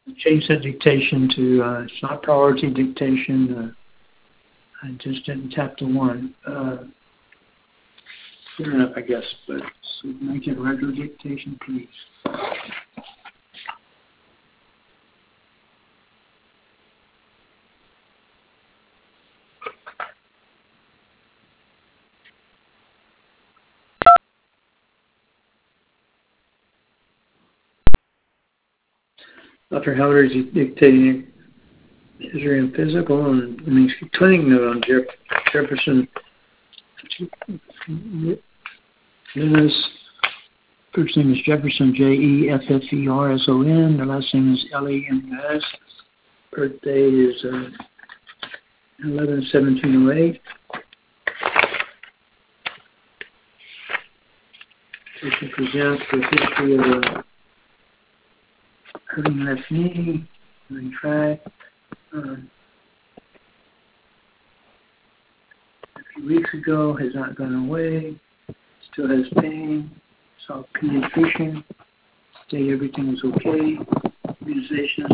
change that dictation to, it's not priority dictation. I just didn't tap the one. Fair enough, I guess, but so make it regular dictation, please. Dr. Heller is dictating history and physical, and it means clinic note on Jefferson Lewis. First name is Jefferson, Jefferson. The last name is Lemus. Birthday is 11/17/08. Patient presents with history of a hurting left knee, in track. A few weeks ago, has not gone away, still has pain, saw pediatrician, say everything is okay, immunizations,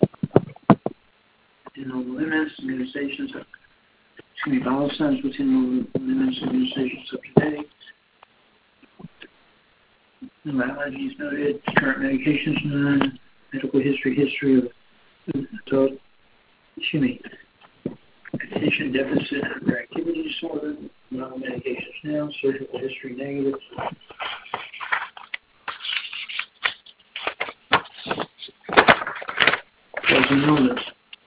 within normal limits, immunizations, all signs within normal limits, immunizations up to date. No allergies noted, current medications none, medical history of adult, attention deficit hyperactivity disorder, no medications now, surgical history negative. Closing illness.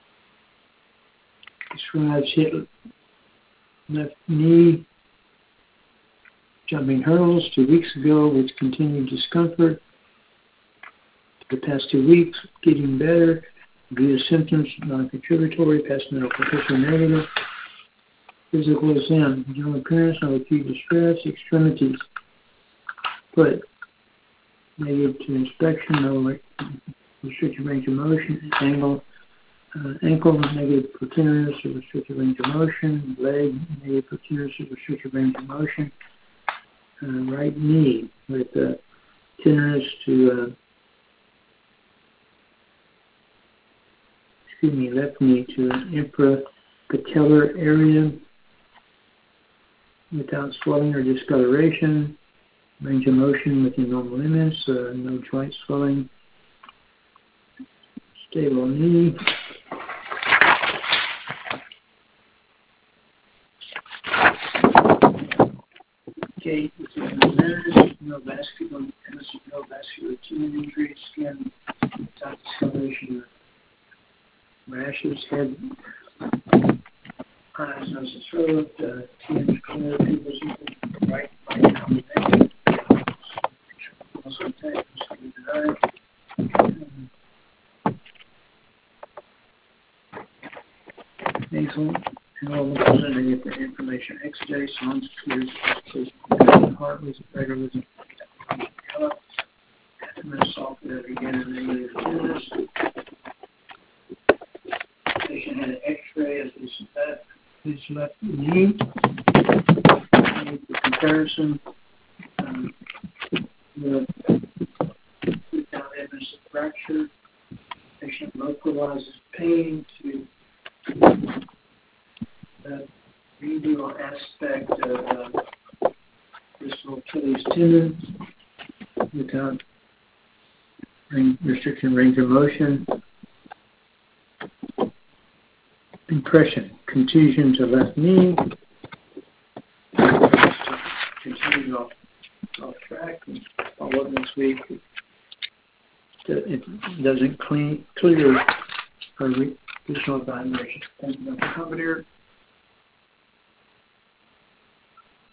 Describes hit left knee, jumping hurdles 2 weeks ago with continued discomfort. For the past 2 weeks, getting better. Via symptoms, non-contributory, past medical history negative. Physical exam, general appearance, no acute distress, extremities. Foot, negative to inspection, no restricted range of motion. Ankle, negative for tenderness or restricted range of motion. Leg, negative for tenderness or restricted range of motion. Right knee with tenderness to left knee to infrapatellar area without swelling or discoloration. Range of motion within normal limits. No joint swelling. Stable knee. Gait within the limits. No vascular tendon injury. Skin without discoloration. Rashes, head, eyes, nose, and throat, tears, clear, pupils, right combination. Also attack, denied. Nasal, enrollment presenting for information. X-ray, sounds, clears, heart was regular, soft, again, and negative tenderness. Patient had an X-ray of his left knee. For comparison, without evidence of fracture, patient localizes pain to the medial aspect of distal Achilles tendon without restriction range of motion. Impression, contusion to left knee, continue off track, follow up next week. It doesn't clear for additional evaluation. Thank you, Dr. Coverdeer.